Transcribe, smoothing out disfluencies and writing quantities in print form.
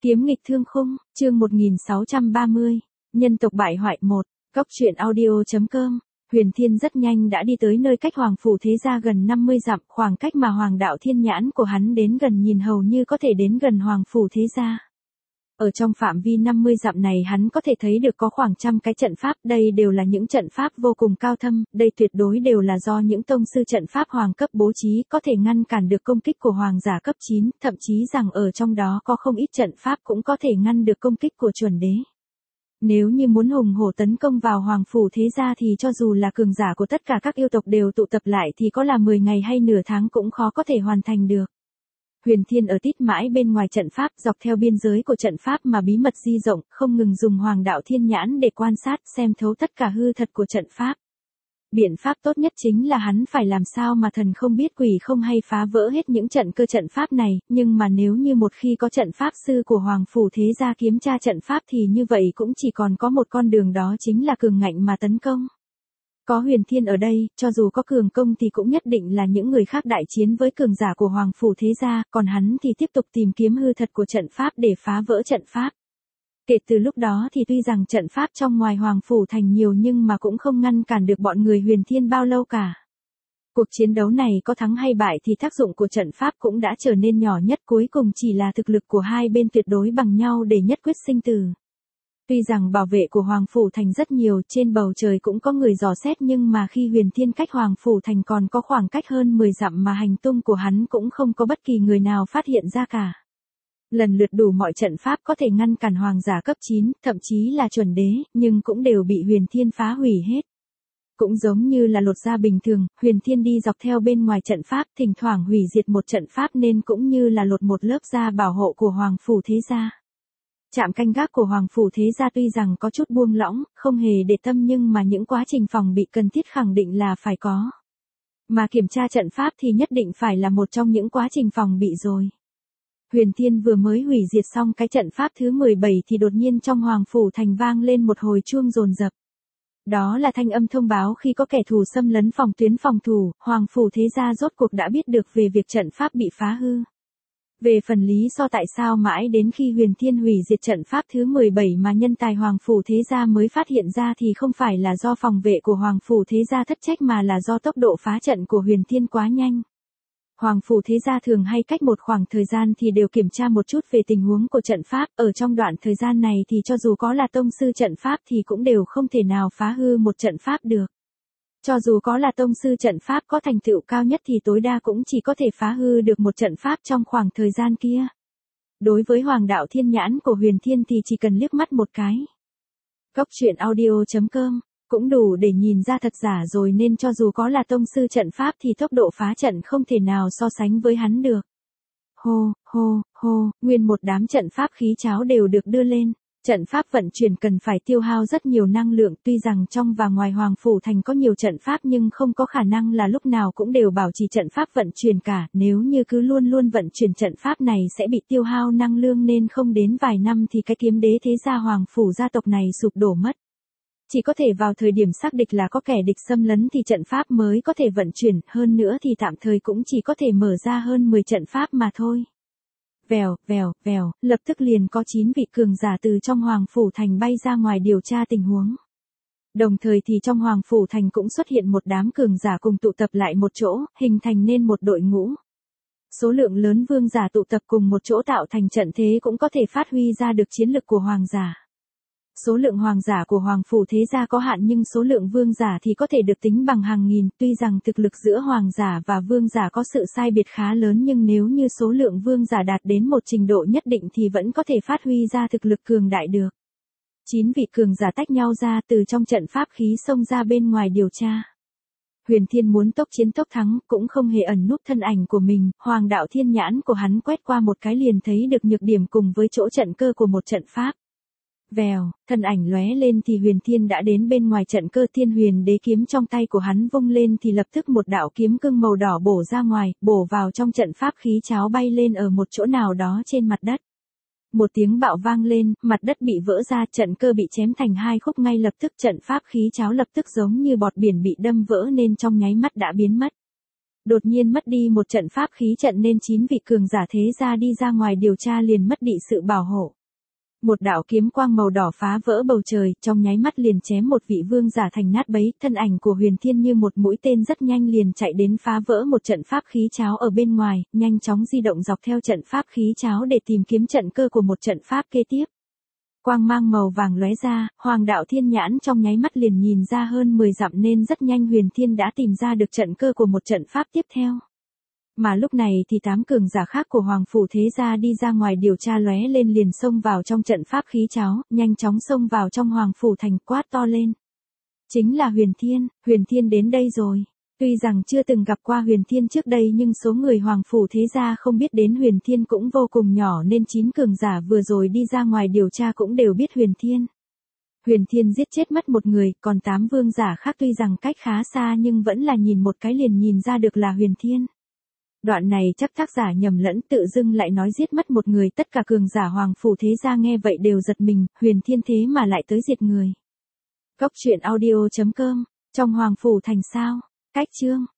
Kiếm nghịch thương khung, chương 1630, nhân tộc bại hoại 1, Cốc truyện audio.com. Huyền Thiên rất nhanh đã đi tới nơi cách Hoàng Phủ Thế Gia gần 50 dặm, khoảng cách mà Hoàng đạo thiên nhãn của hắn đến gần nhìn hầu như có thể đến gần Hoàng Phủ Thế Gia. Ở trong phạm vi 50 dặm này hắn có thể thấy được có khoảng 100 cái trận pháp, đây đều là những trận pháp vô cùng cao thâm, đây tuyệt đối đều là do những tông sư trận pháp hoàng cấp bố trí, có thể ngăn cản được công kích của hoàng giả cấp 9, thậm chí rằng ở trong đó có không ít trận pháp cũng có thể ngăn được công kích của chuẩn đế. Nếu như muốn hùng hổ tấn công vào Hoàng Phủ Thế Gia thì cho dù là cường giả của tất cả các yêu tộc đều tụ tập lại thì có là 10 ngày hay nửa tháng cũng khó có thể hoàn thành được. Huyền Thiên ở tít mãi bên ngoài trận pháp, dọc theo biên giới của trận pháp mà bí mật di rộng, không ngừng dùng Hoàng đạo thiên nhãn để quan sát xem thấu tất cả hư thật của trận pháp. Biện pháp tốt nhất chính là hắn phải làm sao mà thần không biết quỷ không hay phá vỡ hết những trận cơ trận pháp này, nhưng mà nếu như một khi có trận pháp sư của Hoàng Phủ Thế Gia kiểm tra trận pháp thì như vậy cũng chỉ còn có một con đường, đó chính là cường ngạnh mà tấn công. Có Huyền Thiên ở đây, cho dù có cường công thì cũng nhất định là những người khác đại chiến với cường giả của Hoàng Phủ Thế Gia, còn hắn thì tiếp tục tìm kiếm hư thật của trận pháp để phá vỡ trận pháp. Kể từ lúc đó thì tuy rằng trận pháp trong ngoài Hoàng Phủ Thành nhiều nhưng mà cũng không ngăn cản được bọn người Huyền Thiên bao lâu cả. Cuộc chiến đấu này có thắng hay bại thì tác dụng của trận pháp cũng đã trở nên nhỏ nhất, cuối cùng chỉ là thực lực của hai bên tuyệt đối bằng nhau để nhất quyết sinh tử. Tuy rằng bảo vệ của Hoàng Phủ Thành rất nhiều, trên bầu trời cũng có người dò xét, nhưng mà khi Huyền Thiên cách Hoàng Phủ Thành còn có khoảng cách hơn 10 dặm mà hành tung của hắn cũng không có bất kỳ người nào phát hiện ra cả. Lần lượt đủ mọi trận pháp có thể ngăn cản hoàng giả cấp 9, thậm chí là chuẩn đế, nhưng cũng đều bị Huyền Thiên phá hủy hết. Cũng giống như là lột da bình thường, Huyền Thiên đi dọc theo bên ngoài trận pháp, thỉnh thoảng hủy diệt một trận pháp nên cũng như là lột một lớp da bảo hộ của Hoàng Phủ Thế Gia. Trạm canh gác của Hoàng Phủ Thế Gia tuy rằng có chút buông lỏng, không hề để tâm, nhưng mà những quá trình phòng bị cần thiết khẳng định là phải có. Mà kiểm tra trận pháp thì nhất định phải là một trong những quá trình phòng bị rồi. Huyền Thiên vừa mới hủy diệt xong cái trận pháp thứ 17 thì đột nhiên trong Hoàng Phủ Thành vang lên một hồi chuông dồn dập. Đó là thanh âm thông báo khi có kẻ thù xâm lấn phòng tuyến phòng thủ, Hoàng Phủ Thế Gia rốt cuộc đã biết được về việc trận pháp bị phá hư. Về phần lý do tại sao mãi đến khi Huyền Thiên hủy diệt trận pháp thứ 17 mà nhân tài Hoàng Phủ Thế Gia mới phát hiện ra thì không phải là do phòng vệ của Hoàng Phủ Thế Gia thất trách mà là do tốc độ phá trận của Huyền Thiên quá nhanh. Hoàng Phủ Thế Gia thường hay cách một khoảng thời gian thì đều kiểm tra một chút về tình huống của trận pháp, ở trong đoạn thời gian này thì cho dù có là tông sư trận pháp thì cũng đều không thể nào phá hư một trận pháp được. Cho dù có là tông sư trận pháp có thành tựu cao nhất thì tối đa cũng chỉ có thể phá hư được một trận pháp trong khoảng thời gian kia. Đối với Hoàng đạo thiên nhãn của Huyền Thiên thì chỉ cần liếc mắt một cái. Cốc truyện audio.com cũng đủ để nhìn ra thật giả rồi, nên cho dù có là tông sư trận pháp thì tốc độ phá trận không thể nào so sánh với hắn được. Hô, hô, hô, nguyên một đám trận pháp khí cháo đều được đưa lên. Trận pháp vận chuyển cần phải tiêu hao rất nhiều năng lượng, tuy rằng trong và ngoài Hoàng Phủ Thành có nhiều trận pháp nhưng không có khả năng là lúc nào cũng đều bảo trì trận pháp vận chuyển cả, nếu như cứ luôn luôn vận chuyển trận pháp này sẽ bị tiêu hao năng lượng nên không đến vài năm thì cái kiếm đế thế gia Hoàng Phủ gia tộc này sụp đổ mất. Chỉ có thể vào thời điểm xác định là có kẻ địch xâm lấn thì trận pháp mới có thể vận chuyển, hơn nữa thì tạm thời cũng chỉ có thể mở ra hơn 10 trận pháp mà thôi. Vèo, vèo, vèo, lập tức liền có 9 vị cường giả từ trong Hoàng Phủ Thành bay ra ngoài điều tra tình huống. Đồng thời thì trong Hoàng Phủ Thành cũng xuất hiện một đám cường giả cùng tụ tập lại một chỗ, hình thành nên một đội ngũ. Số lượng lớn vương giả tụ tập cùng một chỗ tạo thành trận thế cũng có thể phát huy ra được chiến lực của hoàng giả. Số lượng hoàng giả của Hoàng Phủ Thế Gia có hạn nhưng số lượng vương giả thì có thể được tính bằng hàng nghìn, tuy rằng thực lực giữa hoàng giả và vương giả có sự sai biệt khá lớn nhưng nếu như số lượng vương giả đạt đến một trình độ nhất định thì vẫn có thể phát huy ra thực lực cường đại được. 9 vị cường giả tách nhau ra từ trong trận pháp khí xông ra bên ngoài điều tra. Huyền Thiên muốn tốc chiến tốc thắng cũng không hề ẩn núp thân ảnh của mình, Hoàng đạo thiên nhãn của hắn quét qua một cái liền thấy được nhược điểm cùng với chỗ trận cơ của một trận pháp. Vèo, thân ảnh lóe lên thì Huyền Thiên đã đến bên ngoài trận cơ, Thiên Huyền Đế kiếm trong tay của hắn vung lên thì lập tức một đạo kiếm cương màu đỏ bổ ra ngoài, bổ vào trong trận pháp khí cháo bay lên ở một chỗ nào đó trên mặt đất. Một tiếng bạo vang lên, mặt đất bị vỡ ra, trận cơ bị chém thành hai khúc, ngay lập tức trận pháp khí cháo lập tức giống như bọt biển bị đâm vỡ nên trong nháy mắt đã biến mất. Đột nhiên mất đi một trận pháp khí trận nên 9 vị cường giả thế gia đi ra ngoài điều tra liền mất đi sự bảo hộ. Một đạo kiếm quang màu đỏ phá vỡ bầu trời, trong nháy mắt liền chém một vị vương giả thành nát bấy, thân ảnh của Huyền Thiên như một mũi tên rất nhanh liền chạy đến phá vỡ một trận pháp khí cháo ở bên ngoài, nhanh chóng di động dọc theo trận pháp khí cháo để tìm kiếm trận cơ của một trận pháp kế tiếp. Quang mang màu vàng lóe ra, Hoàng đạo thiên nhãn trong nháy mắt liền nhìn ra hơn 10 dặm nên rất nhanh Huyền Thiên đã tìm ra được trận cơ của một trận pháp tiếp theo. Mà lúc này thì 8 cường giả khác của Hoàng phủ thế gia đi ra ngoài điều tra lóe lên liền xông vào trong trận pháp khí cháo, nhanh chóng xông vào trong Hoàng phủ thành quát to lên. Chính là Huyền Thiên đến đây rồi. Tuy rằng chưa từng gặp qua Huyền Thiên trước đây nhưng số người Hoàng phủ thế gia không biết đến Huyền Thiên cũng vô cùng nhỏ nên 9 cường giả vừa rồi đi ra ngoài điều tra cũng đều biết Huyền Thiên. Huyền Thiên giết chết mất một người, còn 8 vương giả khác tuy rằng cách khá xa nhưng vẫn là nhìn một cái liền nhìn ra được là Huyền Thiên. Đoạn này chắc tác giả nhầm lẫn tự dưng lại nói giết mất một người, tất cả cường giả Hoàng phủ thế gia nghe vậy đều giật mình, Huyền Thiên thế mà lại tới diệt người. Cốc truyện audio.com, trong Hoàng phủ thành sao? Cách chương